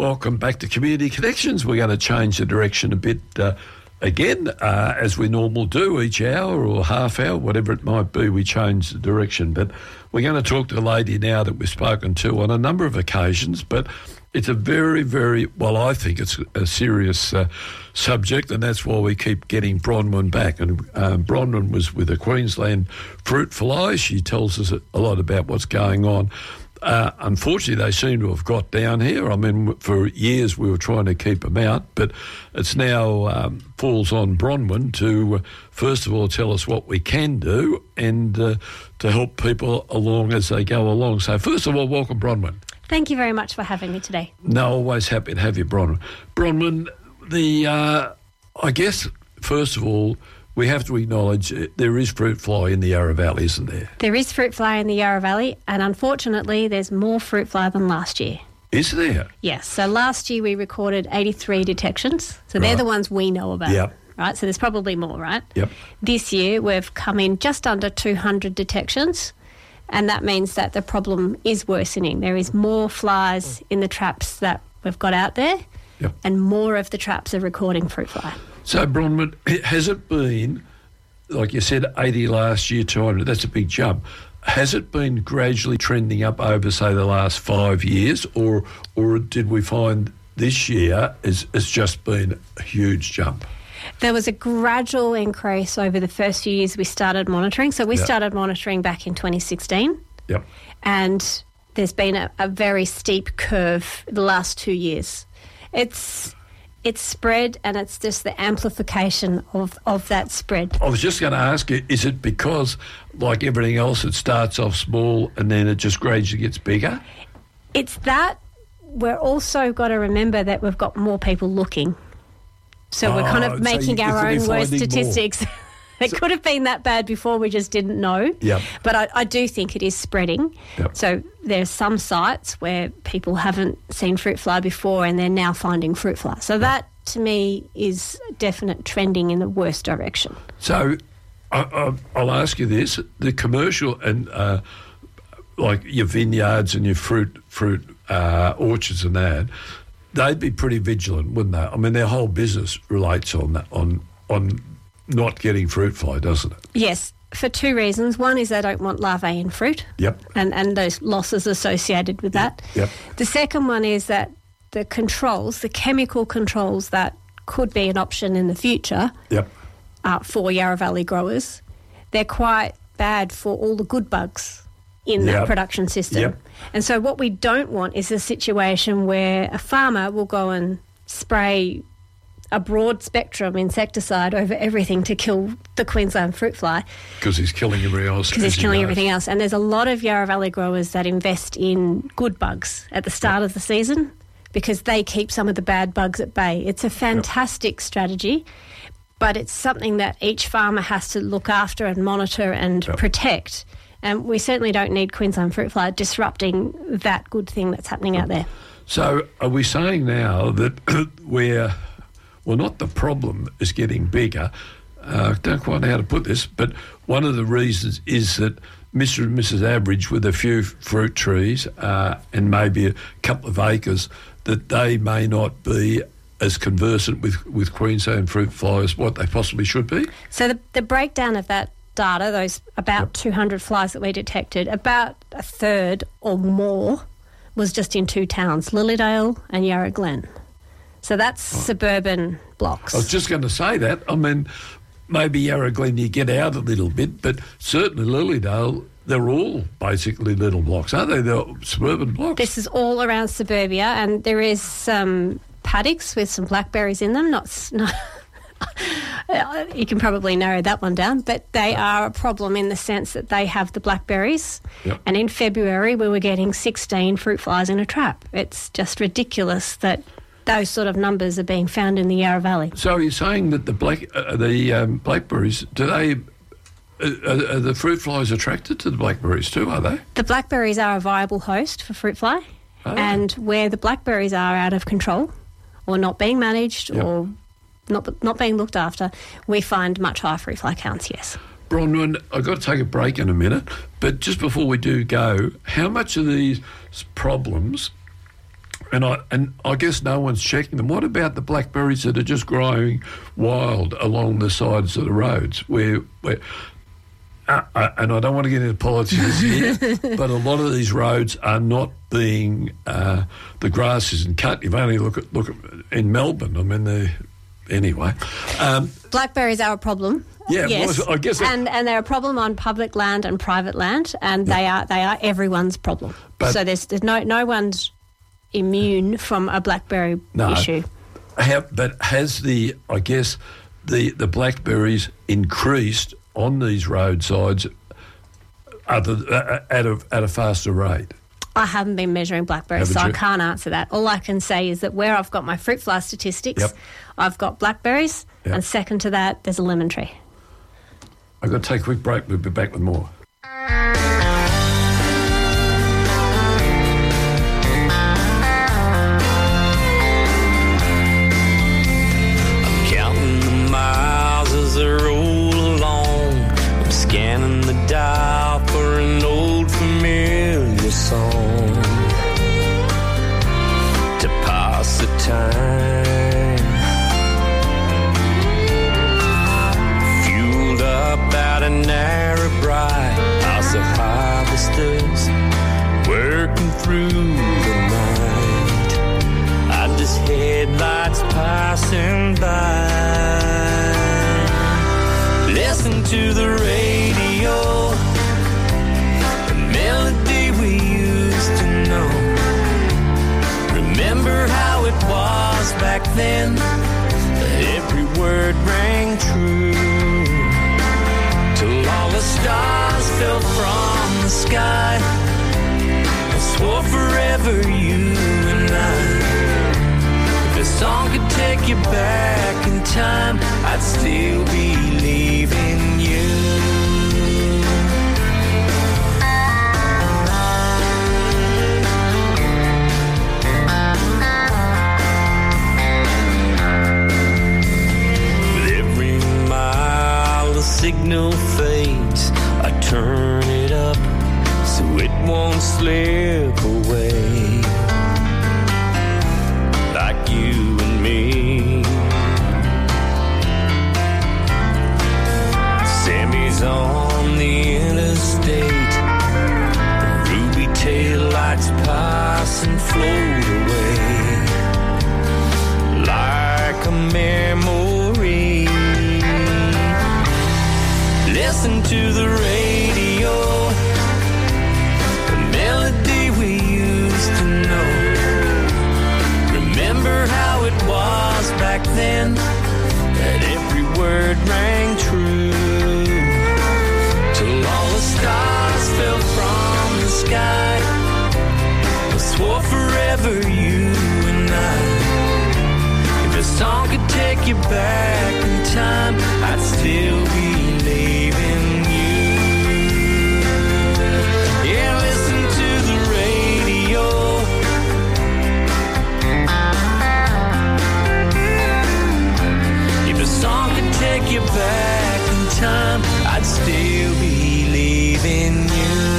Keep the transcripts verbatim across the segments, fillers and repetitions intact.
Welcome back to Community Connections. We're going to change the direction a bit uh, again, uh, as we normally do each hour or half hour, whatever it might be, we change the direction. But we're going to talk to a lady now that we've spoken to on a number of occasions, but it's a very, very, well, I think it's a serious uh, subject, and that's why we keep getting Bronwyn back. And um, Bronwyn was with the Queensland Fruit Fly. She tells us a lot about what's going on. Uh, unfortunately, they seem to have got down here. I mean, for years we were trying to keep them out, but it's now um, falls on Bronwyn to, uh, first of all, tell us what we can do and uh, to help people along as they go along. So, first of all, welcome, Bronwyn. Thank you very much for having me today. No, always happy to have you, Bronwyn. Bronwyn, the, uh, I guess, first of all, we have to acknowledge there is fruit fly in the Yarra Valley, isn't there? There is fruit fly in the Yarra Valley, and unfortunately there's more fruit fly than last year. Is there? Yes. So last year we recorded eighty-three detections. So Right. they're the ones we know about. Yep. Right? So there's probably more, right? Yep. This year we've come in just under two hundred detections, and that means that the problem is worsening. There is more flies in the traps that we've got out there, Yep. and more of the traps are recording fruit fly. So, Bronwyn, has it been, like you said, eighty last year, two hundred, that's a big jump. Has it been gradually trending up over, say, the last five years, or or did we find this year has, has just been a huge jump? There was a gradual increase over the first few years we started monitoring. So we Yep. started monitoring back in twenty sixteen, Yep. and there's been a, a very steep curve the last two years. It's it's spread, and it's just the amplification of, of that spread. I was just going to ask you, is it because, like everything else, it starts off small and then it just gradually gets bigger? It's that. We're also got to remember that we've got more people looking. So we're kind Oh, of so making you our could be own worst finding more. statistics. It So- could have been that bad before, we just didn't know. Yep. But I, I do think it is spreading. Yep. So there's some sites where people haven't seen fruit fly before and they're now finding fruit fly. So that, to me, is definite trending in the worst direction. So I, I, I'll ask you this: the commercial and uh, like your vineyards and your fruit fruit uh, orchards and that, they'd be pretty vigilant, wouldn't they? I mean, their whole business relates on that on on not getting fruit fly, doesn't it? Yes, for two reasons. One is they don't want larvae in fruit. Yep. And, and those losses associated with that. Yep. The second one is that the controls, the chemical controls that could be an option in the future Yep. uh, for Yarra Valley growers, they're quite bad for all the good bugs in Yep. that production system. Yep. And so what we don't want is a situation where a farmer will go and spray a broad spectrum insecticide over everything to kill the Queensland fruit fly, Because he's killing everything else. because as it's he killing knows. everything else. And there's a lot of Yarra Valley growers that invest in good bugs at the start of the season because they keep some of the bad bugs at bay. It's a fantastic strategy, but it's something that each farmer has to look after and monitor and Yep. protect. And we certainly don't need Queensland fruit fly disrupting that good thing that's happening out there. So are we saying now that we're, well, not the problem is getting bigger, uh, I don't quite know how to put this, but one of the reasons is that Mister and Missus Average with a few fruit trees uh, and maybe a couple of acres, that they may not be as conversant with, with Queensland fruit fly as what they possibly should be? So the, the breakdown of that data, those about Yep. two hundred flies that we detected, about a third or more was just in two towns, Lilydale and Yarra Glen. So that's suburban blocks. I was just going to say that. I mean, maybe Yarra Glen you get out a little bit, but certainly Lilydale, they're all basically little blocks, aren't they? They're suburban blocks. This is all around suburbia, and there is some paddocks with some blackberries in them. Not, s- not you can probably narrow that one down, but they are a problem in the sense that they have the blackberries. Yep. And in February, we were getting sixteen fruit flies in a trap. It's just ridiculous that those sort of numbers are being found in the Yarra Valley. So you're saying that the black, uh, the um, blackberries, do they, uh, are, are the fruit flies attracted to the blackberries too, are they? The blackberries are a viable host for fruit fly, Oh. and where the blackberries are out of control or not being managed Yep. or not not being looked after, we find much higher fruit fly counts, yes. Bronwyn, I've got to take a break in a minute, but just before we do go, how much of these problems And I and I guess no one's checking them. What about the blackberries that are just growing wild along the sides of the roads? Where, where uh, uh, and I don't want to get into politics here, but a lot of these roads are not being uh, the grass isn't cut. You've only look at look at in Melbourne. I mean, the anyway. Um, Blackberries are a problem. Yeah, yes. well, I guess, it, and and they're a problem on public land and private land, and yeah. they are they are everyone's problem. But, so there's, there's no no one's immune from a blackberry no, issue. Have, but has the I guess the the blackberries increased on these roadsides other, uh, at a at a faster rate? I haven't been measuring blackberries, Haven't so you? I can't answer that. All I can say is that where I've got my fruit fly statistics, Yep. I've got blackberries, Yep. and second to that, there's a lemon tree. I've got to take a quick break. We'll be back with more. I'm counting the miles as I roll along. I'm scanning the dial for an old familiar song to pass the time. About a narrow bright house of harvesters working through the night. I'm just headlights passing by. Listen to the radio, the melody we used to know. Remember how it was back then, every word rang true. Till all the stars fell from the sky, I swore forever you and I. If a song could take you back in time, I'd still believe in you. With every mile the signal fades, I turn it up so it won't slip away. Like you and me, Sammy's on the interstate, the ruby taillights pass and float away like a memory. Listen to the radio, the melody we used to know. Remember how it was back then, that every word rang true. Till all the stars fell from the sky, I swore forever you and I. If a song could take you back in time, I'd still believe in you. Yeah, listen to the radio, if a song could take you back in time, I'd still believe in you.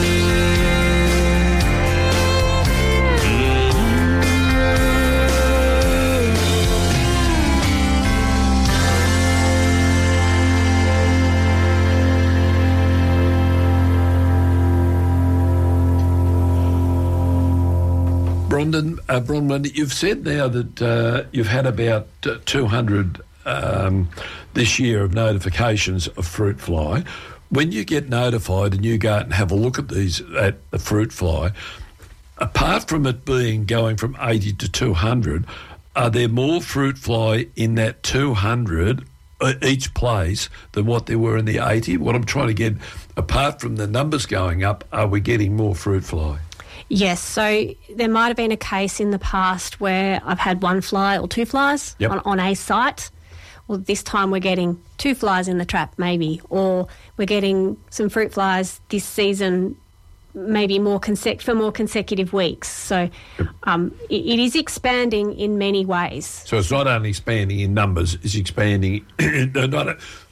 Bronwyn, uh, Bronwyn, you've said now that uh, you've had about uh, two hundred um, this year of notifications of fruit fly. When you get notified and you go out and have a look at these at the fruit fly, apart from it being going from eighty to two hundred, are there more fruit fly in that two hundred uh, each place than what there were in the eighty? What I'm trying to get, apart from the numbers going up, are we getting more fruit fly? Yes, so there might have been a case in the past where I've had one fly or two flies Yep. on, on a site. Well, this time we're getting two flies in the trap maybe, or we're getting some fruit flies this season maybe more consec- for more consecutive weeks. So um, it, it is expanding in many ways. So it's not only expanding in numbers, it's expanding, not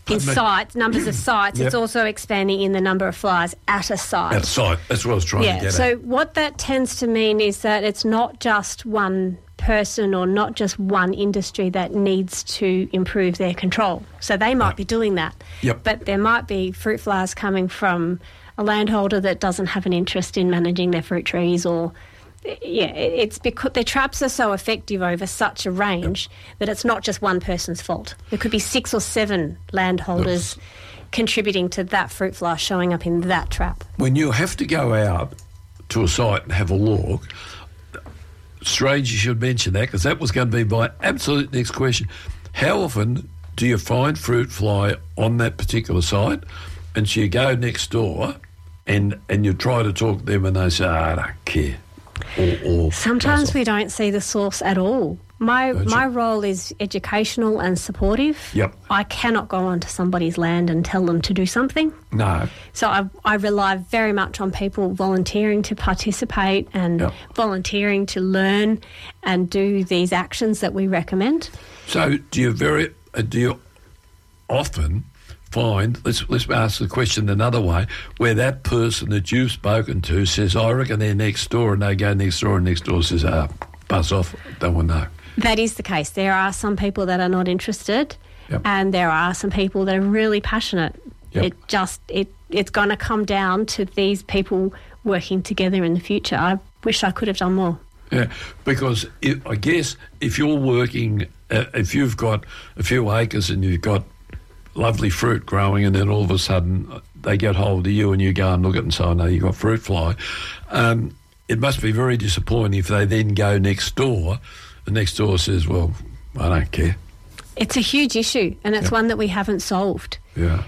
in Pardon me? sites, numbers of sites. Yep. It's also expanding in the number of flies at a site. At site. That's what I was trying Yeah, to get so at. what that tends to mean is that it's not just one person or not just one industry that needs to improve their control. So they might Right. be doing that. Yep. But there might be fruit flies coming from a landholder that doesn't have an interest in managing their fruit trees, or yeah, it- it's because their traps are so effective over such a range that it's not just one person's fault. There could be six or seven landholders contributing to that fruit fly showing up in that trap. When you have to go out to a site and have a look, strange you should mention that, because that was going to be my absolute next question. How often do you find fruit fly on that particular site, and so you go next door and and you try to talk to them and they say, oh, I don't care. Or, or Sometimes buzz we off. don't see the source at all. My Don't my you? role is educational and supportive. Yep. I cannot go onto somebody's land and tell them to do something. No. So I, I rely very much on people volunteering to participate and Yep. volunteering to learn and do these actions that we recommend. So do you very uh, do you often find, let's let's ask the question another way, where that person that you've spoken to says, I reckon they're next door, and they go next door and next door says, ah, buzz off, don't want to know. That is the case. There are some people that are not interested, Yep. and there are some people that are really passionate. Yep. It just it it's going to come down to these people working together in the future. I wish I could have done more. Yeah, because it, I guess if you're working, uh, if you've got a few acres and you've got lovely fruit growing, and then all of a sudden they get hold of you and you go and look at it and say, oh, no, you've got fruit fly, um, it must be very disappointing if they then go next door and next door says, well, I don't care. It's a huge issue, and it's Yep. one that we haven't solved. Yeah.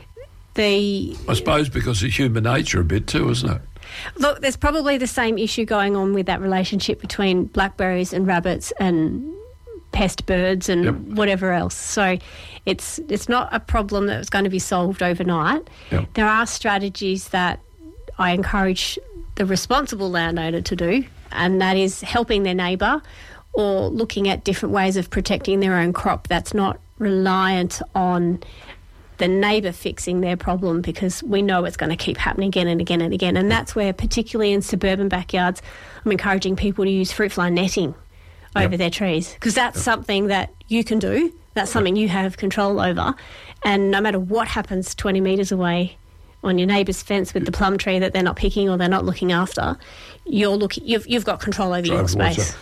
The I suppose because of human nature a bit too, isn't it? Look, there's probably the same issue going on with that relationship between blackberries and rabbits and pest birds and Yep. whatever else. So it's it's not a problem that's going to be solved overnight. Yep. There are strategies that I encourage the responsible landowner to do, and that is helping their neighbour or looking at different ways of protecting their own crop that's not reliant on the neighbour fixing their problem, because we know it's going to keep happening again and again and again. And that's where, particularly in suburban backyards, I'm encouraging people to use fruit fly netting over Yep. their trees, because that's something that you can do. That's something you have control over. And no matter what happens twenty metres away on your neighbour's fence with the plum tree that they're not picking or they're not looking after, you're looking, you've, you've got control over your Drive water. space.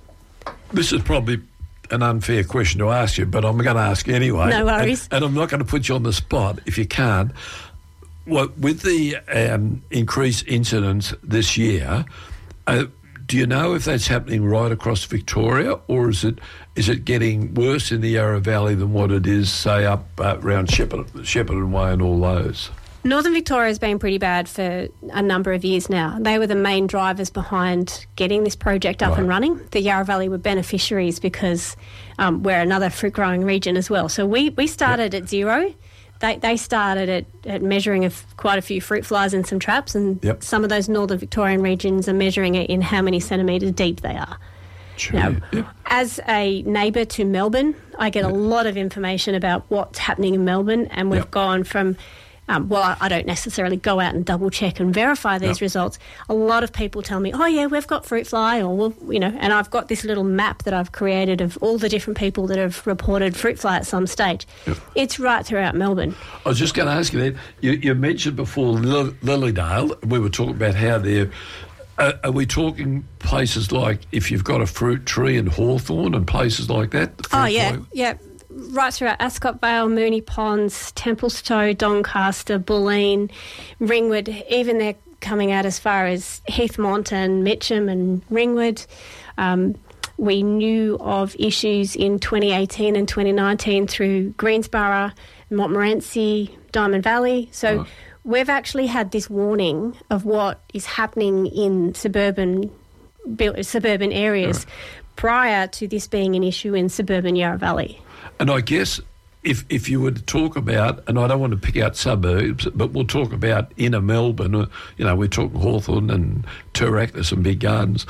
This is probably an unfair question to ask you, but I'm going to ask you anyway. No worries. And, and I'm not going to put you on the spot if you can't. Well, with the um, increased incidence this year, uh, do you know if that's happening right across Victoria, or is it is it getting worse in the Yarra Valley than what it is, say, up uh, around Shepherd, Shepparton Way and all those? Northern Victoria has been pretty bad for a number of years now. They were the main drivers behind getting this project up Right. and running. The Yarra Valley were beneficiaries because um, we're another fruit growing region as well. So we, we started at zero. They they started at, at measuring of quite a few fruit flies and some traps, and Yep. some of those Northern Victorian regions are measuring it in how many centimetres deep they are. Sure. Now, Yeah. as a neighbour to Melbourne, I get a lot of information about what's happening in Melbourne, and we've Yep. gone from, um, well, I, I don't necessarily go out and double check and verify these Yep. results. A lot of people tell me, oh yeah, we've got fruit fly, or we'll, you know, and I've got this little map that I've created of all the different people that have reported fruit fly at some stage. Yep. It's right throughout Melbourne. I was just going to ask you that. You, you mentioned before Lil- Lilydale. We were talking about how they're. Uh, are we talking places like if you've got a fruit tree in Hawthorne and places like that? the fruit Oh yeah, fly- yeah. Right throughout Ascot Vale, Moonee Ponds, Templestowe, Doncaster, Bulleen, Ringwood, even they're coming out as far as Heathmont and Mitcham and Ringwood. Um, we knew of issues in twenty eighteen and twenty nineteen through Greensborough, Montmorency, Diamond Valley. So Right. we've actually had this warning of what is happening in suburban built, suburban areas prior to this being an issue in suburban Yarra Valley. And I guess if if you were to talk about, and I don't want to pick out suburbs, but we'll talk about inner Melbourne, uh, you know, we're talking Hawthorne and Turak, there's some big gardens.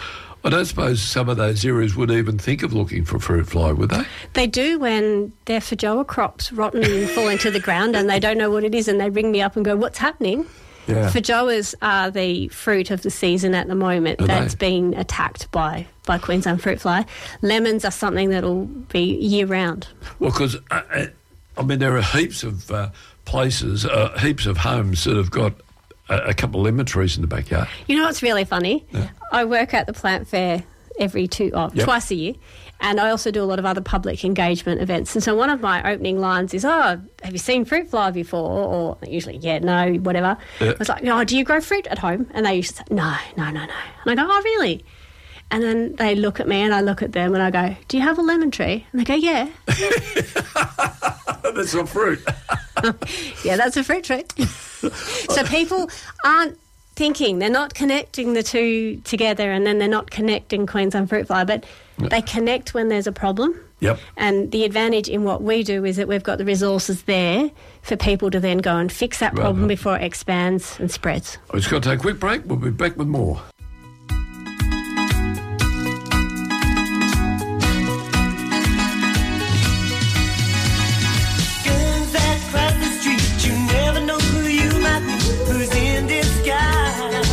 I don't suppose some of those areas would even think of looking for fruit fly, would they? They do when their feijoa crops rotten and fall into the ground and they don't know what it is and they ring me up and go, what's happening? Yeah. Feijoas are the fruit of the season at the moment Are that's they? been attacked by, by Queensland fruit fly. Lemons are something that'll be year-round. Well, because, uh, I mean, there are heaps of uh, places, uh, heaps of homes that have got a, a couple of lemon trees in the backyard. You know what's really funny? Yeah. I work at the plant fair every two, oh, Yep. twice a year, and I also do a lot of other public engagement events. And so one of my opening lines is, oh, have you seen fruit fly before? Or usually, yeah, no, whatever. Yeah. I was like, oh, do you grow fruit at home? And they used to say, no, no, no, no. And I go, oh, really? And then they look at me and I look at them and I go, do you have a lemon tree? And they go, yeah. That's not fruit. Yeah, that's a fruit tree. So people aren't thinking, they're not connecting the two together, and then they're not connecting Queensland fruit fly, but they connect when there's a problem. Yep. And the advantage in what we do is that we've got the resources there for people to then go and fix that problem Right. before it expands and spreads. I've just got to take a quick break. We'll be back with more. Guns that cross the street, you never know who you might be, who's in disguise.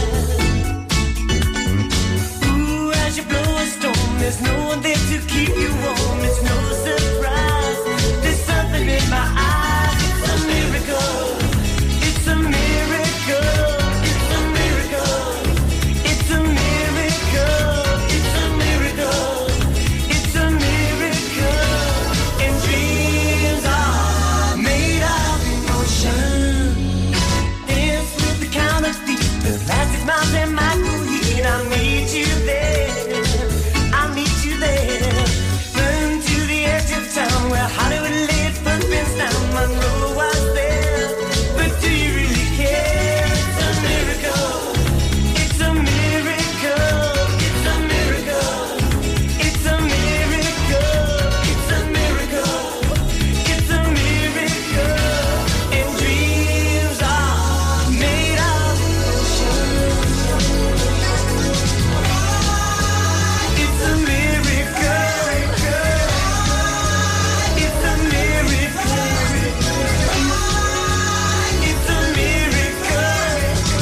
Ooh, as you blow a storm, there's no one there to keep you warm. It's no surprise, there's something in my eyes. It's a miracle, it's a miracle, it's a miracle, it's a miracle, it's a miracle, it's a miracle. And dreams are made of emotion. Dance with the counterfeit, the plastic smiles and micro heat. I meet you there, I meet you there. Run to the edge of town where Hollywood laid its footprints down. Monroe was there, but do you really care? It's a miracle, it's a miracle, it's a miracle, it's a miracle, it's a miracle, it's a miracle. And dreams are made of emotion. It's a miracle, it's a miracle, it's a miracle,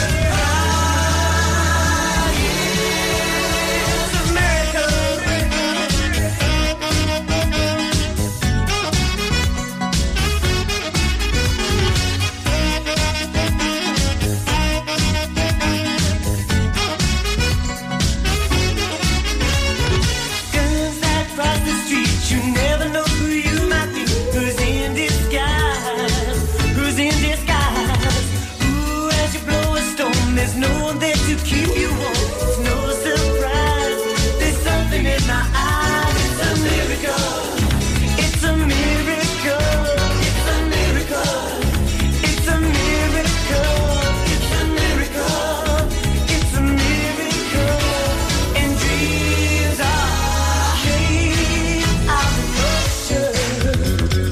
Guns that cross the street, you never know who you might be, who's in disguise, who's in disguise. Ooh, as you blow a storm, there's no one there to keep you warm. It's no surprise, there's something in my eyes. It's a miracle, it's a miracle, it's a miracle, it's a miracle, it's a miracle, it's a miracle. And dreams are made of emotion.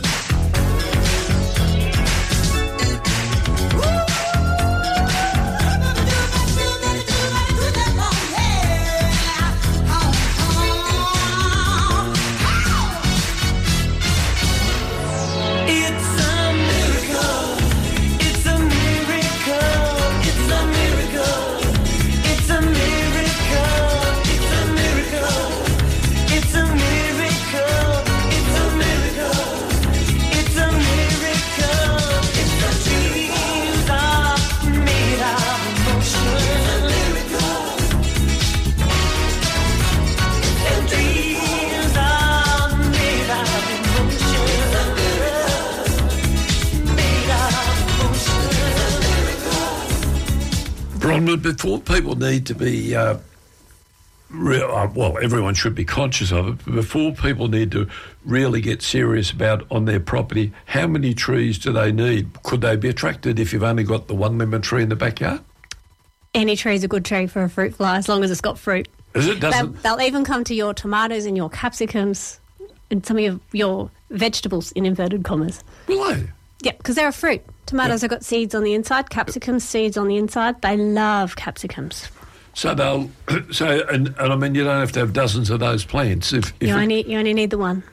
It's a miracle, it's a miracle, it's a miracle, it's a miracle, it's a miracle, it's a miracle, it's a miracle, it's a miracle. It's the dreams are made of emotion. And dreams are made of emotion. Made of emotion. Bronwyn, before people need to be, uh, real, uh, well, everyone should be conscious of it, but before people need to really get serious about on their property, how many trees do they need? Could they be attracted if you've only got the one lemon tree in the backyard? Any tree is a good tree for a fruit fly as long as it's got fruit. Is it? They'll, Doesn't? they'll even come to your tomatoes and your capsicums and some of your, your vegetables in inverted commas. Will they? Yeah, because they're a fruit. Tomatoes have got seeds on the inside, capsicums, seeds on the inside. They love capsicums. So they'll, so and, and I mean, you don't have to have dozens of those plants. If, if You it- only you only need the one.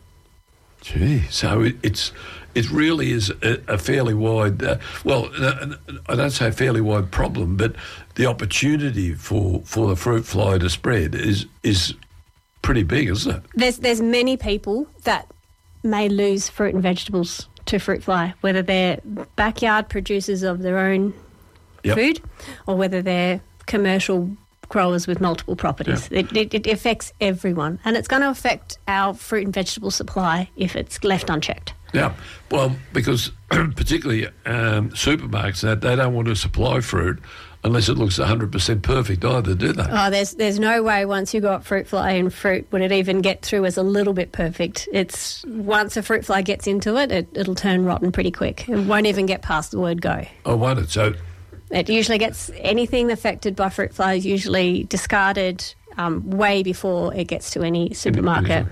Gee, so it, it's it really is a, a fairly wide. Uh, well, uh, I don't say a fairly wide problem, but the opportunity for, for the fruit fly to spread is is pretty big, isn't it? There's there's many people that may lose fruit and vegetables to fruit fly, whether they're backyard producers of their own Yep. food or whether they're commercial growers with multiple properties. It, it, it affects everyone, and it's going to affect our fruit and vegetable supply if it's left unchecked. Yeah, well, because particularly um, supermarkets, that they don't want to supply fruit unless it looks one hundred percent perfect either, do they? Oh, there's there's no way once you got fruit fly and fruit would it even get through as a little bit perfect. It's once a fruit fly gets into it, it it'll turn rotten pretty quick. It won't even get past the word go. I wondered. So, It usually gets anything affected by fruit fly is usually discarded um, way before it gets to any supermarket.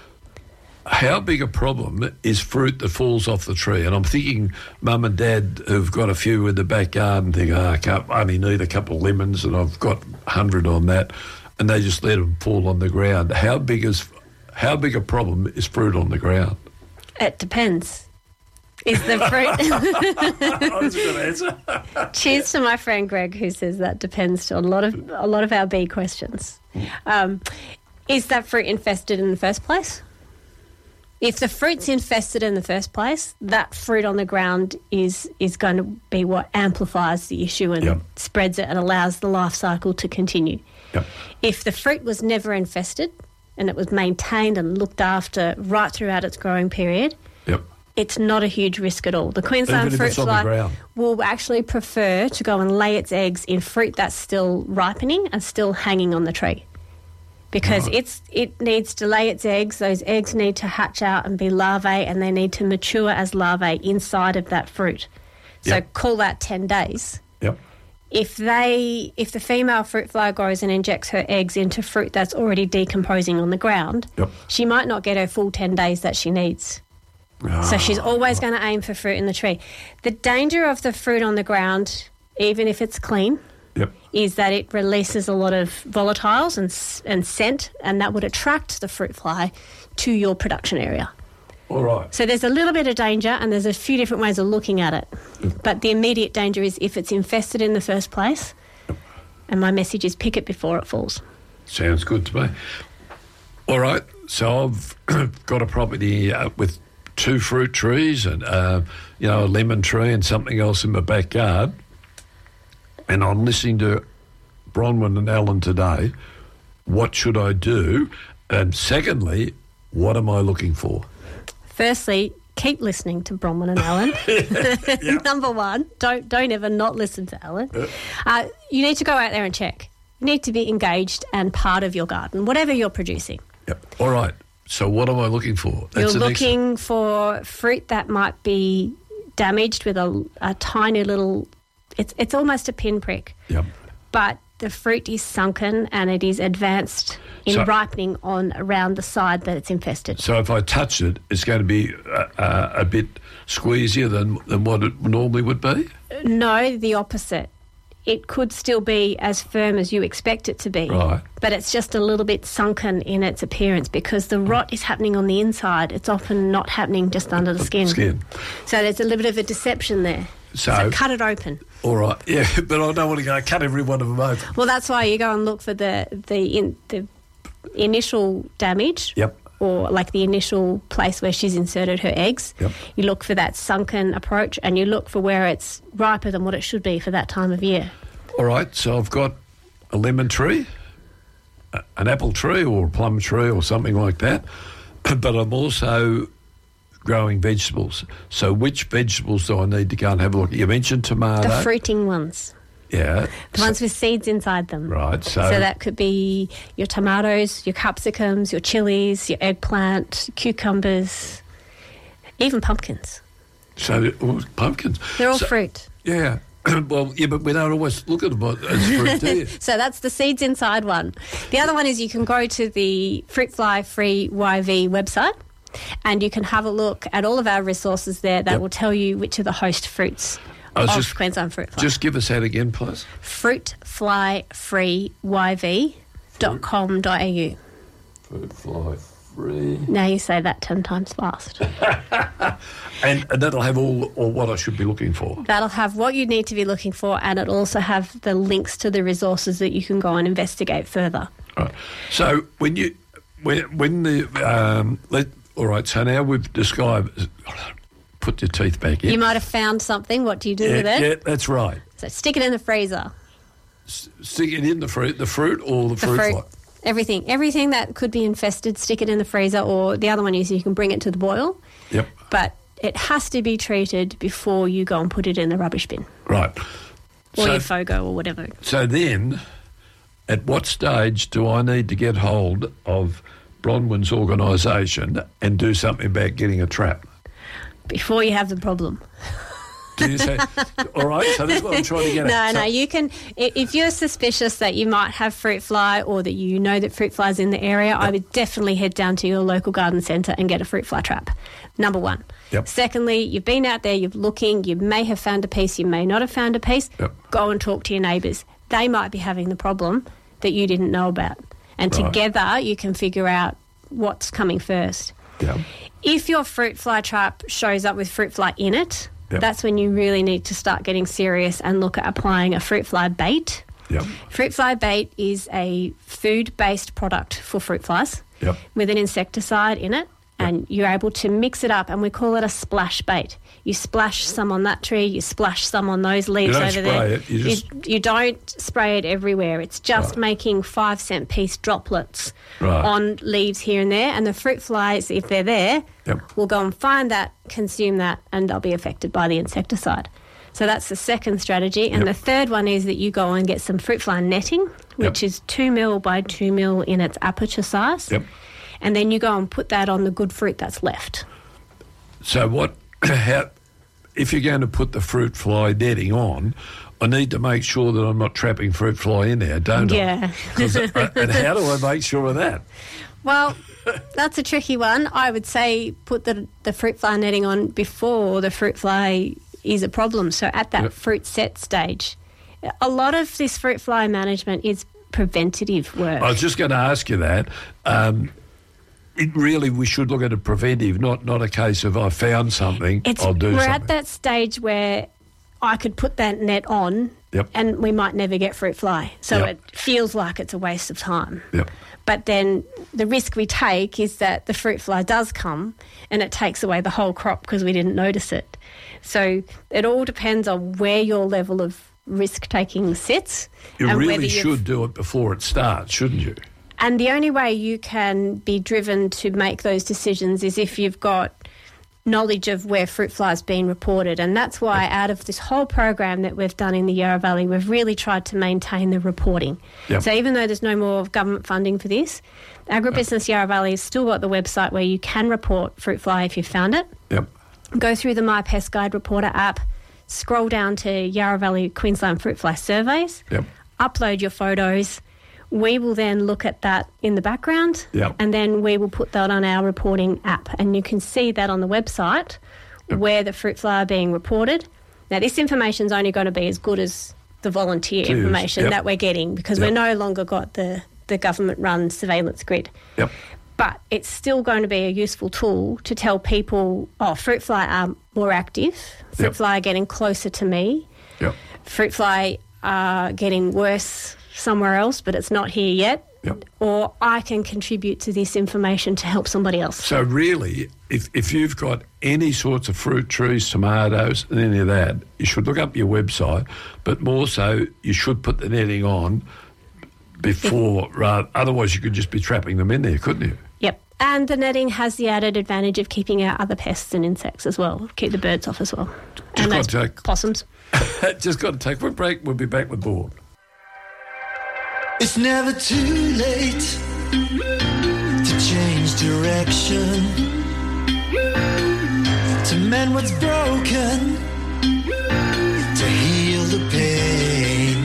how big a problem is fruit that falls off the tree? And I'm thinking mum and dad have got a few in the backyard and think, oh, I can't, I only need a couple of lemons and I've got a hundred on that, and they just let them fall on the ground. How big is how big a problem is fruit on the ground? It depends. Is the fruit... That's a good answer. Cheers to my friend Greg, who says that depends to a lot of a lot of our bee questions. Um, is that fruit infested in the first place? If the fruit's infested in the first place, that fruit on the ground is is going to be what amplifies the issue and Yep. spreads it and allows the life cycle to continue. Yep. If the fruit was never infested and it was maintained and looked after right throughout its growing period, Yep. it's not a huge risk at all. The Queensland Even if fruit it's on the fly ground. will actually prefer to go and lay its eggs in fruit that's still ripening and still hanging on the tree. Because Right. it's it needs to lay its eggs. Those eggs need to hatch out and be larvae, and they need to mature as larvae inside of that fruit. So Yep. call that ten days. Yep. If they, if the female fruit fly grows and injects her eggs into fruit that's already decomposing on the ground, Yep. she might not get her full ten days that she needs. So she's always going to aim for fruit in the tree. The danger of the fruit on the ground, even if it's clean, Yep. is that it releases a lot of volatiles and s- and scent, and that would attract the fruit fly to your production area. All right. So there's a little bit of danger, and there's a few different ways of looking at it. But the immediate danger is if it's infested in the first place, and my message is pick it before it falls. Sounds good to me. All right. So I've got a property uh, with two fruit trees and, uh, you know, a lemon tree and something else in my backyard. And I'm listening to Bronwyn and Alan today. What should I do? And secondly, what am I looking for? Firstly, keep listening to Bronwyn and Alan. Number one, don't don't ever not listen to Alan. Uh, you need to go out there and check. You need to be engaged and part of your garden, whatever you're producing. Yep. All right. So what am I looking for? That's you're the next- looking for fruit that might be damaged with a, a tiny little... It's it's almost a pinprick, Yep. but the fruit is sunken and it is advanced in So- ripening on around the side that it's infested. So if I touch it, it's going to be uh, uh, a bit squeezier than, than what it normally would be? No, the opposite. It could still be as firm as you expect it to be, Right. but it's just a little bit sunken in its appearance because the rot is happening on the inside. It's often not happening just under the skin. Skin. So there's a little bit of a deception there. So- So cut it open. All right. Yeah, but I don't want to go cut every one of them open. Well, that's why you go and look for the the in, the initial damage. Yep. Or like the initial place where she's inserted her eggs. Yep. You look for that sunken approach, and you look for where it's riper than what it should be for that time of year. All right, so I've got a lemon tree, a- an apple tree or a plum tree or something like that, but I'm also growing vegetables. So which vegetables do I need to go and have a look at? You mentioned tomato. The fruiting ones. Yeah. The ones with seeds inside them. Right, so... So that could be your tomatoes, your capsicums, your chilies, your eggplant, cucumbers, even pumpkins. So, oh, pumpkins. They're all So- fruit. Yeah. Well, yeah, but we don't always look at them as fruit, do you? So that's the seeds inside one. The other one is you can go to the Fruit Fly Free Y V website and you can have a look at all of our resources there that Yep. will tell you which are the host fruits I was of just- Queensland Fruit Fly. Just give us that again, please. fruit fly free y v dot com dot a u. Fruit fly free. Now you say that ten times fast. And, and that'll have all, all what I should be looking for. That'll have what you need to be looking for, and it'll also have the links to the resources that you can go and investigate further. Right. So when you when when the um, let all right. So now we've described. Put your teeth back in. You might have found something. What do you do yeah, with it? yeah, that's right. So stick it in the freezer. S- stick it in the fruit, the fruit or the, The fruit, fruit. fly. Everything. Everything that could be infested, stick it in the freezer, or the other one is you can bring it to the boil. Yep. But it has to be treated before you go and put it in the rubbish bin. Right. Or so, your FOGO or whatever. so then, at what stage do I need to get hold of Bronwyn's organisation and do something about getting a trap? Before you have the problem. Do you say, all right, so that's what I'm trying to get No, at. So- no, you can, i- if you're suspicious that you might have fruit fly or that you know that fruit fly is in the area, I would definitely head down to your local garden centre and get a fruit fly trap, number one. Yep. Secondly, you've been out there, you're looking, you may have found a piece, you may not have found a piece. Yep. Go and talk to your neighbours. They might be having the problem that you didn't know about. And Right. together you can figure out what's coming first. Yeah. If your fruit fly trap shows up with fruit fly in it, Yep. that's when you really need to start getting serious and look at applying a fruit fly bait. Yep. Fruit fly bait is a food-based product for fruit flies Yep. with an insecticide in it, and you're able to mix it up, and we call it a splash bait. You splash some on that tree, you splash some on those leaves don't over spray there. it, you just- you don't spray it everywhere. It's just Right. making five cent piece droplets Right. on leaves here and there, and the fruit flies, if they're there, Yep. will go and find that, consume that, and they'll be affected by the insecticide. So that's the second strategy. And Yep. the third one is that you go and get some fruit fly netting, which Yep. is two mil by two mil in its aperture size. Yep. And then you go and put that on the good fruit that's left. So what? How? If you're going to put the fruit fly netting on, I need to make sure that I'm not trapping fruit fly in there, don't Yeah. I? 'Cause, uh, and how do I make sure of that? Well, that's a tricky one. I would say put the, the fruit fly netting on before the fruit fly is a problem. So at that Yep. fruit set stage. A lot of this fruit fly management is preventative work. I was just going to ask you that. Um, it really, we should look at a preventive, not not a case of I found something, It's, I'll do we're something. at that stage where I could put that net on Yep. and we might never get fruit fly. So Yep. it feels like it's a waste of time. Yep. But then the risk we take is that the fruit fly does come and it takes away the whole crop because we didn't notice it. So it all depends on where your level of risk-taking sits. You and whether really you've- should do it before it starts, shouldn't you? And the only way you can be driven to make those decisions is if you've got knowledge of where fruit fly's been reported. And that's why out of this whole program that we've done in the Yarra Valley, we've really tried to maintain the reporting. Yep. So even though there's no more government funding for this, Agribusiness Yarra Valley has still got the website where you can report fruit fly if you found it. Yep. Go through the My Pest Guide Reporter app, scroll down to Yarra Valley Queensland Fruit Fly Surveys, Yep. upload your photos. We will then look at that in the background, Yep. and then we will put that on our reporting app. And you can see that on the website Yep. where the fruit fly are being reported. Now, this information is only going to be as good as the volunteer Cheers. information Yep. that we're getting because Yep. we're no longer got the, the government-run surveillance grid. Yep. But it's still going to be a useful tool to tell people, oh, fruit fly are more active, fruit Yep. fly are getting closer to me, Yep. fruit fly are getting worse somewhere else, but it's not here yet. Yep. Or I can contribute to this information to help somebody else. So really, if, if you've got any sorts of fruit trees, tomatoes and any of that, you should look up your website, but more so you should put the netting on before, rather, otherwise you could just be trapping them in there, couldn't you? Yep. And the netting has the added advantage of keeping out other pests and insects as well. Keep the birds off as well. Just and got those to take- possums. Just got to take a quick break. We'll be back with Board. It's never too late to change direction, to mend what's broken, to heal the pain.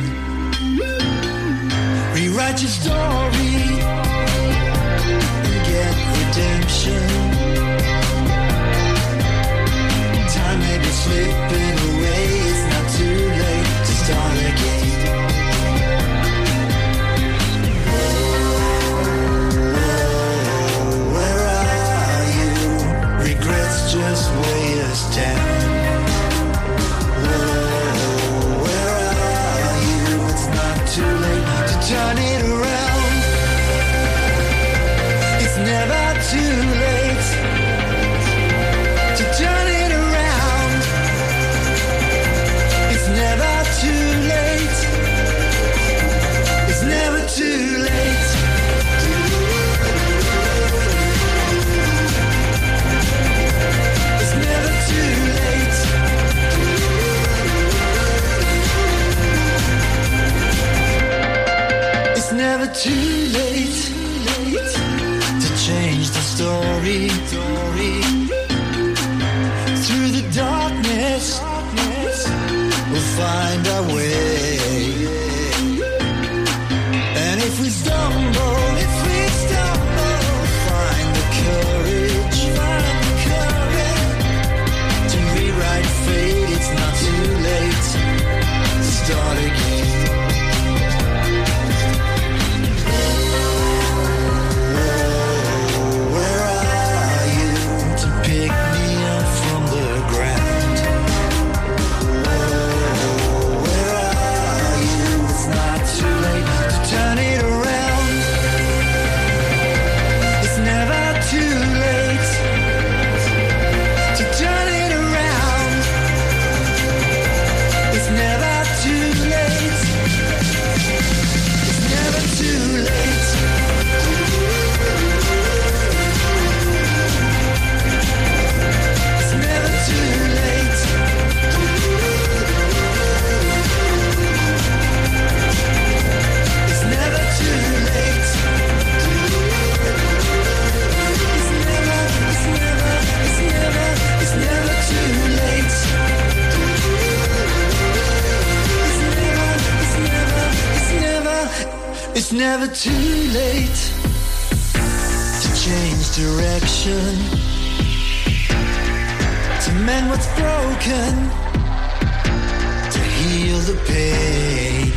Rewrite your story and get redemption. Time may be slipping away, it's not just weigh us down. Oh, where are you? It's not too late to turn it around. It's never too late to turn it around. It's never too late. It's never too late. It's never too late. It's never too late to change the story. Through the darkness, we'll find our way. And if we stumble, if we stumble, find the courage, find the courage to rewrite fate. It's not too late to start again. Oh, where are you to pick me up from the ground? Oh, where are you? It's not too late to turn it around. It's never too late to turn it around. It's never too late. It's never too late. It's never too late. It's never too late. It's never, it's never, it's never, it's never too late. It's never, it's never, it's never, it's never too late to change direction, to mend what's broken, to heal the pain.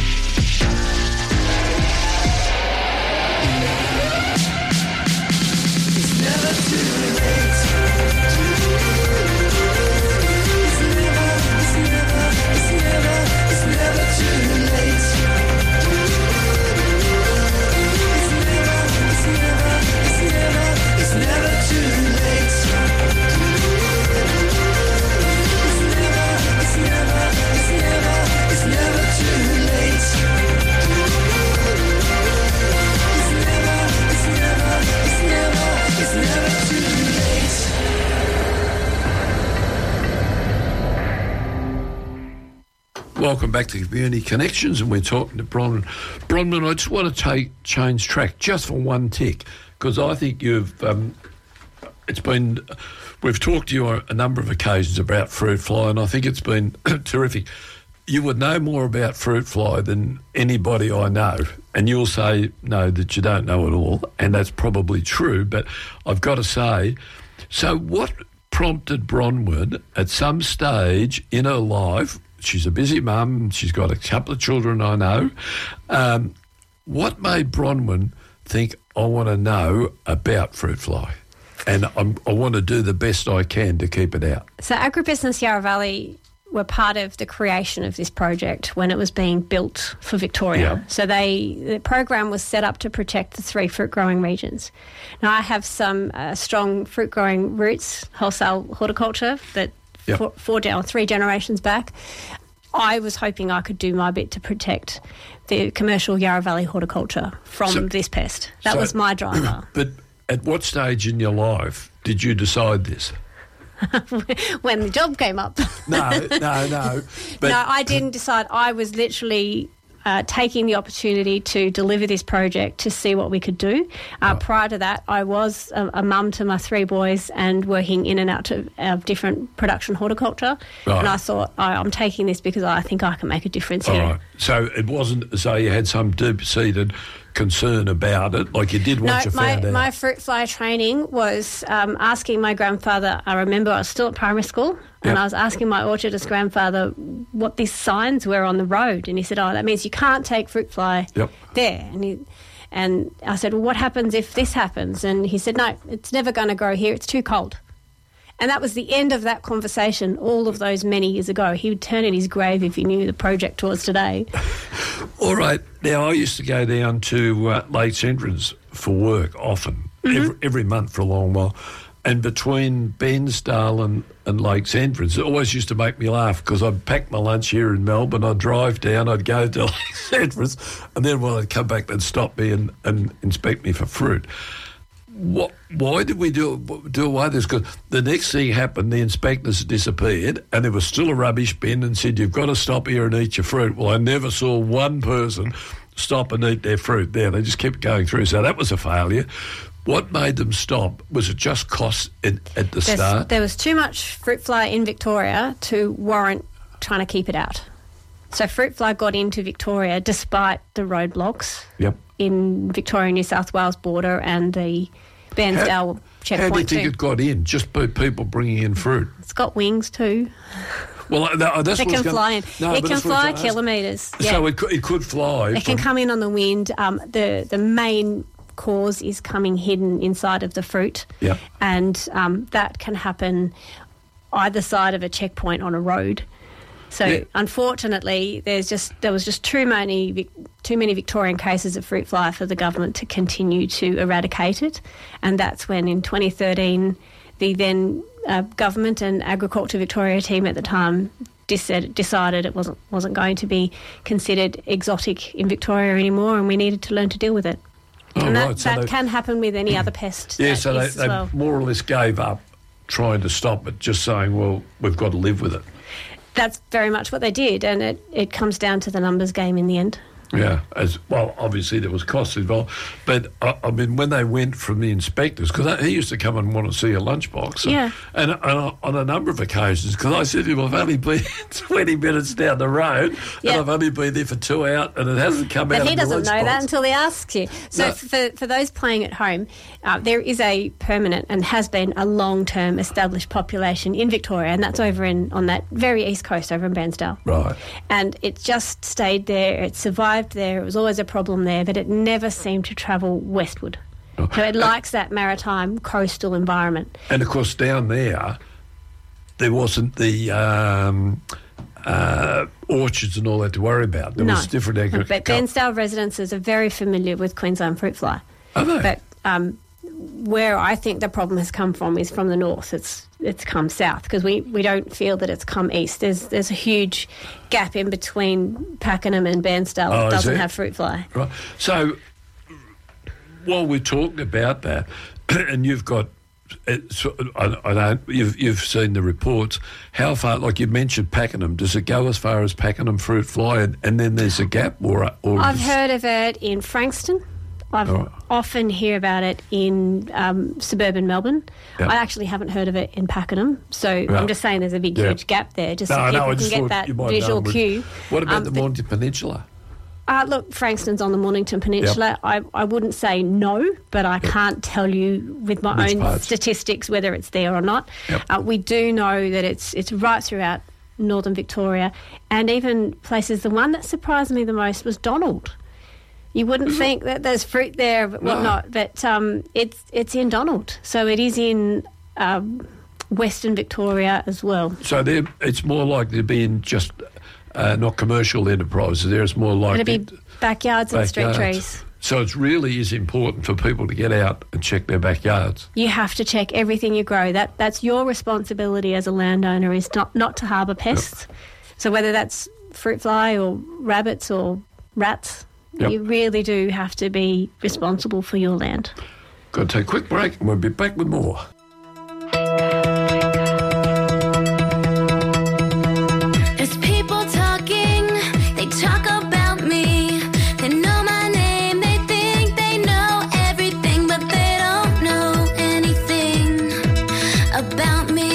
It's never too late. It's never, it's never, it's never, it's never too late. It's never, it's never, it's never, it's never too late. It's never, it's never, it's never, it's never too late. It's never, it's never, it's never, it's never too late. Welcome back to Community Connections, and we're talking to Bronwyn. Bronwyn, I just want to take change track just for one tick, because I think you've, um, it's been, we've talked to you on a number of occasions about fruit fly, and I think it's been terrific. You would know more about fruit fly than anybody I know, and you'll say, no, that you don't know it all, and that's probably true, but I've got to say, so what prompted Bronwyn at some stage in her life, she's a busy mum, she's got a couple of children I know, um, what made Bronwyn think, I want to know about fruit fly, and I'm, I want to do the best I can to keep it out? So Agribusiness Yarra Valley were part of the creation of this project when it was being built for Victoria. Yeah. So they the program was set up to protect the three fruit growing regions. Now I have some uh, strong fruit growing roots, wholesale horticulture, that Yep. four, four down, three generations back. I was hoping I could do my bit to protect the commercial Yarra Valley horticulture from So- this pest. That so- was my driver. But at what stage in your life did you decide this? When the job came up. No, no, no. But no, I didn't decide. I was literally uh, taking the opportunity to deliver this project to see what we could do. Uh, Right. Prior to that, I was a, a mum to my three boys and working in and out of, of different production horticulture. Right. And I thought, I, I'm taking this because I think I can make a difference all here. right. So it wasn't as though you had some deep-seated concern about it, like you did once No, you my, found out. my fruit fly training was um, asking my grandfather. I remember I was still at primary school, and Yep. I was asking my orchardist grandfather what these signs were on the road, and he said, "Oh, that means you can't take fruit fly Yep. there." And he, and I said, "Well, what happens if this happens?" And he said, "No, it's never going to grow here. It's too cold." And that was the end of that conversation all of those many years ago. He would turn in his grave if he knew the project was today. All right. Now, I used to go down to uh, Lakes Entrance for work often, mm-hmm. every, every month for a long while. And between Bairnsdale and, and Lakes Entrance, it always used to make me laugh because I'd pack my lunch here in Melbourne, I'd drive down, I'd go to Lakes Entrance, and then when I'd come back, they'd stop me and, and inspect me for fruit. What, why did we do, do away with this? Because the next thing happened, the inspectors disappeared and there was still a rubbish bin and said, you've got to stop here and eat your fruit. Well, I never saw one person stop and eat their fruit there. They just kept going through. So that was a failure. What made them stop? Was it just cost at, at the There's, start? There was too much fruit fly in Victoria to warrant trying to keep it out. So fruit fly got into Victoria despite the roadblocks Yep. in Victoria-New South Wales border and the Bairnsdale How, checkpoint how do you think too. it got in? Just by people bringing in fruit? It's got wings too. Well, that, that's It what can gonna, fly in. No, it but can that's what I fly was gonna kilometres. ask. Yeah. So it could, it could fly. It can from- come in on the wind. Um, the the main cause is coming hidden inside of the fruit, Yeah. and um, that can happen either side of a checkpoint on a road. So Yeah. unfortunately, there's just there was just too many Vic- too many Victorian cases of fruit fly for the government to continue to eradicate it, and that's when in twenty thirteen the then uh, government and Agriculture Victoria team at the time Decided, decided it wasn't wasn't going to be considered exotic in Victoria anymore, and we needed to learn to deal with it. Oh, and that, right. So that they- can happen with any other pest. Yeah, that so they, is they as well. more or less gave up trying to stop it, just saying, well, we've got to live with it. That's very much what they did, and it, it comes down to the numbers game in the end. Yeah, as well, obviously there was costs involved. But, I, I mean, when they went from the inspectors, because he used to come and want to see a lunchbox. And, Yeah. And, and on a number of occasions, because I said to him, I've only been twenty minutes down the road, Yeah. and I've only been there for two hours, and it hasn't come out But of he the doesn't know lunchbox. that until he asks you. So No. for, for those playing at home, uh, there is a permanent and has been a long-term established population in Victoria, and that's over in on that very east coast over in Bairnsdale. Right. And it just stayed there. It survived there. It was always a problem there, but it never seemed to travel westward. Oh. So it likes that maritime coastal environment. And, of course, down there, there wasn't the um, uh, orchards and all that to worry about. There no. was different agriculture. But Bairnsdale residences are very familiar with Queensland fruit fly. Are they? But um, where I think the problem has come from is from the north. It's it's come south because we, we don't feel that it's come east. There's there's a huge gap in between Pakenham and Bairnsdale Oh, that is doesn't there? have fruit fly. Right. So, while we're talking about that, and you've got, it, so, I, I don't, you've you've seen the reports. How far? Like you mentioned, Pakenham. Does it go as far as Pakenham fruit fly, and, and then there's a gap, or or I've is- heard of it in Frankston. I All right. often hear about it in um, suburban Melbourne. Yeah. I actually haven't heard of it in Pakenham. So Yeah. I'm just saying there's a big, Yeah. huge gap there, just No, so no, people I can just get thought that you might visual know, but cue. What about Um, the the- Mornington Peninsula? Uh, look, Frankston's on the Mornington Peninsula. I, I wouldn't say no, but I can't tell you with my Which own parts? statistics whether it's there or not. Yep. Uh, we do know that it's it's right throughout northern Victoria, and even places. The one that surprised me the most was Donald. You wouldn't think that there's fruit there, but No. whatnot, but um, it's it's in Donald, so it is in um, Western Victoria as well. So there, it's more likely to be in just uh, not commercial enterprises. There, it's more likely It'll be backyards and street backyards. trees. So it really is important for people to get out and check their backyards. You have to check everything you grow. That that's your responsibility as a landowner, is not, not to harbour pests. So whether that's fruit fly or rabbits or rats, Yep. you really do have to be responsible for your land. Got to take a quick break, and we'll be back with more. There's people talking, they talk about me. They know my name, they think they know everything, but they don't know anything about me.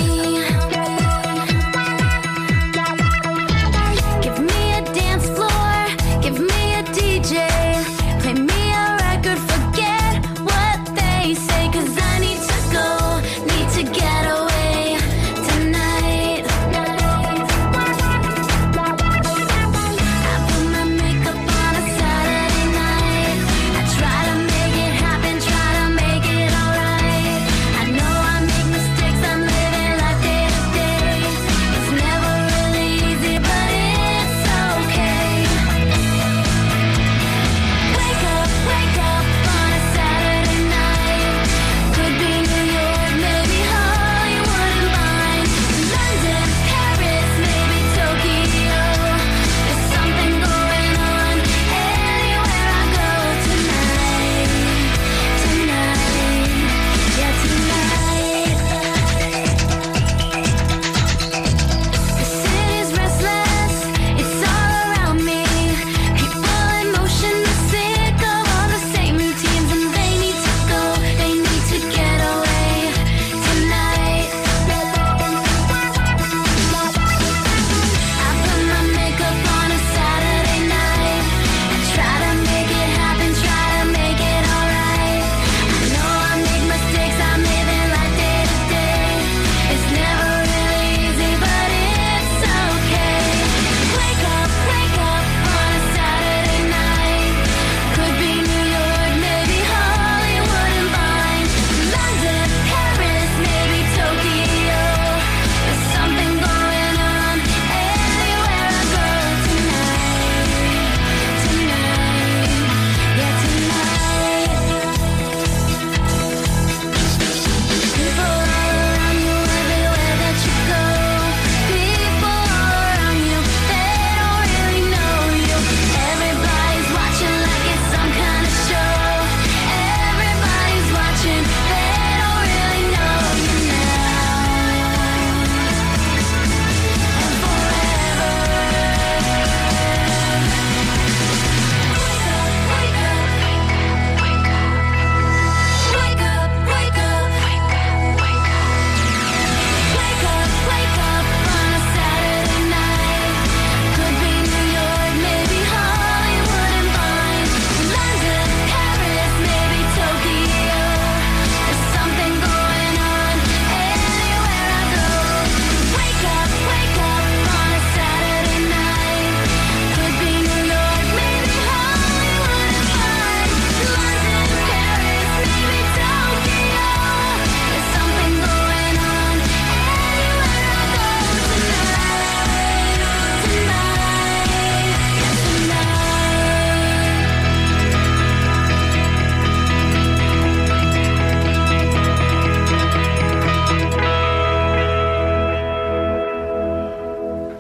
Give me a dance floor, give me a D J, play me a record, forget what they say, 'cause I need to go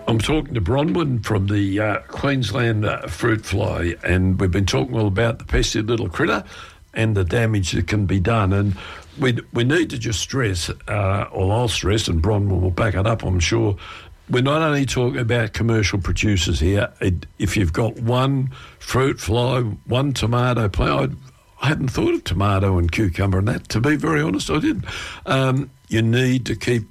I'm talking to Bronwyn from the uh, Queensland uh, Fruit Fly, and we've been talking all about the pesky little critter and the damage that can be done. And we we need to just stress, uh, or I'll stress, and Bronwyn will back it up, I'm sure, we're not only talking about commercial producers here. It, if you've got one fruit fly, one tomato plant, I hadn't thought of tomato and cucumber and that, to be very honest, I didn't. Um, you need to keep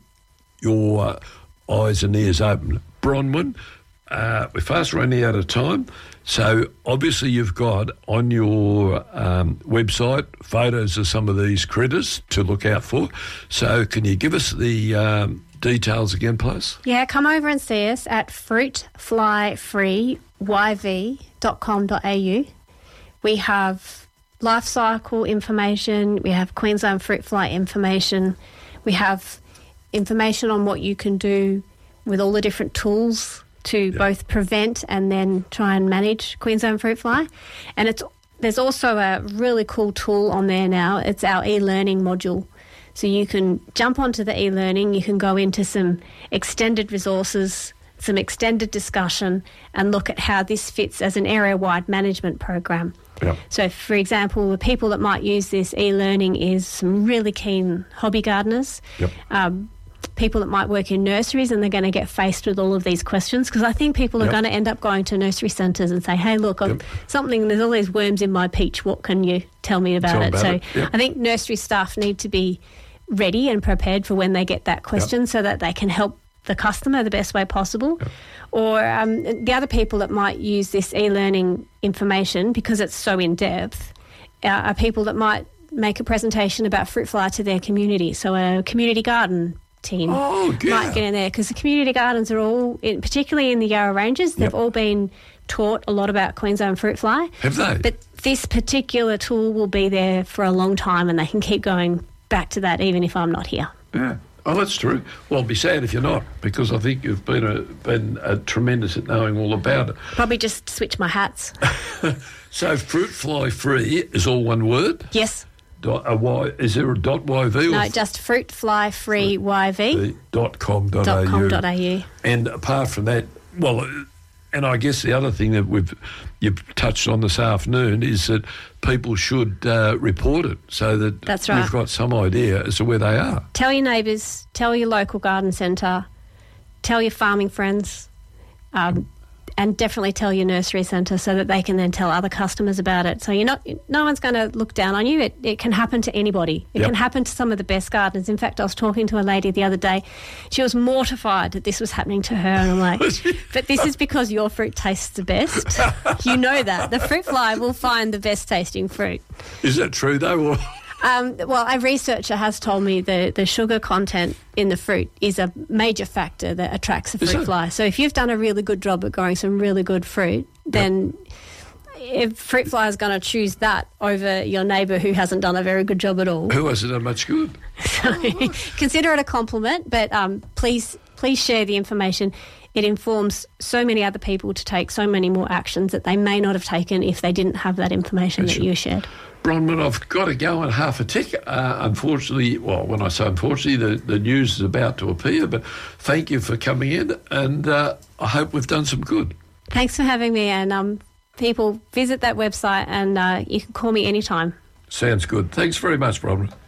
your uh, eyes and ears open. Bronwyn, uh, we're fast running out of time, so obviously you've got on your um, website photos of some of these critters to look out for. So can you give us the um, details again, please? Yeah, come over and see us at fruit fly free y v dot com dot a u. We have life cycle information, we have Queensland fruit fly information, we have information on what you can do with all the different tools to yep. both prevent and then try and manage Queensland fruit fly. And it's there's also a really cool tool on there now. It's our e-learning module. So you can jump onto the e-learning, you can go into some extended resources, some extended discussion, and look at how this fits as an area-wide management program. Yep. So, for example, the people that might use this e-learning is some really keen hobby gardeners, Yep. um, people that might work in nurseries, and they're going to get faced with all of these questions, because I think people are Yep. going to end up going to nursery centres and say, hey, look, I've Yep. something, there's all these worms in my peach, what can you tell me about Tell it? about so it. Yep. I think nursery staff need to be ready and prepared for when they get that question Yep. so that they can help the customer the best way possible. Yep. Or um, the other people that might use this e-learning information, because it's so in-depth, uh, are people that might make a presentation about fruit fly to their community. So a community garden team Oh, yeah. might get in there, because the community gardens are all, in, particularly in the Yarra Ranges, they've Yep. all been taught a lot about Queensland fruit fly. Have they? But this particular tool will be there for a long time, and they can keep going back to that even if I'm not here. Yeah. Oh, that's true. Well, I'll be sad if you're not, because I think you've been a, been a tremendous at knowing all about it. Probably just switch my hats. So fruit fly free is all one word? Yes. Dot, a y, is there a dot .yv? No, or just fruit fly free y v dot com dot dot com au. dot a u. And apart from that, well, uh, and I guess the other thing that we've you've touched on this afternoon is that people should uh, report it, so that That's right. we've got some idea as to where they are. Tell your neighbours, tell your local garden centre, tell your farming friends, um, and definitely tell your nursery centre, so that they can then tell other customers about it. So you're not, no one's going to look down on you. It, it can happen to anybody. It Yep. can happen to some of the best gardeners. In fact, I was talking to a lady the other day. She was mortified that this was happening to her, and I'm like, but this is because your fruit tastes the best. You know that. The fruit fly will find the best tasting fruit. Is that true though? Or Um, well, a researcher has told me the, the sugar content in the fruit is a major factor that attracts a Is fruit it? fly. So if you've done a really good job at growing some really good fruit, then if fruit fly is going to choose that over your neighbour who hasn't done a very good job at all. who hasn't done much good? So consider it a compliment, but um, please please share the information. It informs so many other people to take so many more actions that they may not have taken if they didn't have that information That's that you shared. Bronwyn, I've got to go in half a tick. Uh, unfortunately, well, when I say unfortunately, the, the news is about to appear, but thank you for coming in, and uh, I hope we've done some good. Thanks for having me, and um, people visit that website, and uh, you can call me anytime. Sounds good. Thanks very much, Bronwyn.